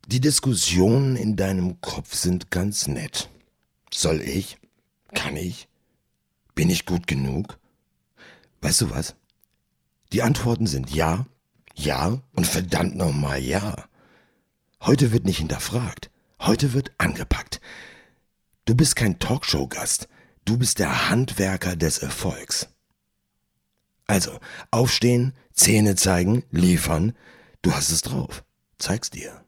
Die Diskussionen in deinem Kopf sind ganz nett. Soll ich? Kann ich? Bin ich gut genug? Weißt du was? Die Antworten sind ja, ja und verdammt nochmal ja. Heute wird nicht hinterfragt. Heute wird angepackt. Du bist kein Talkshow-Gast. Du bist der Handwerker des Erfolgs. Also, aufstehen, Zähne zeigen, liefern. Du hast es drauf. Zeig's dir.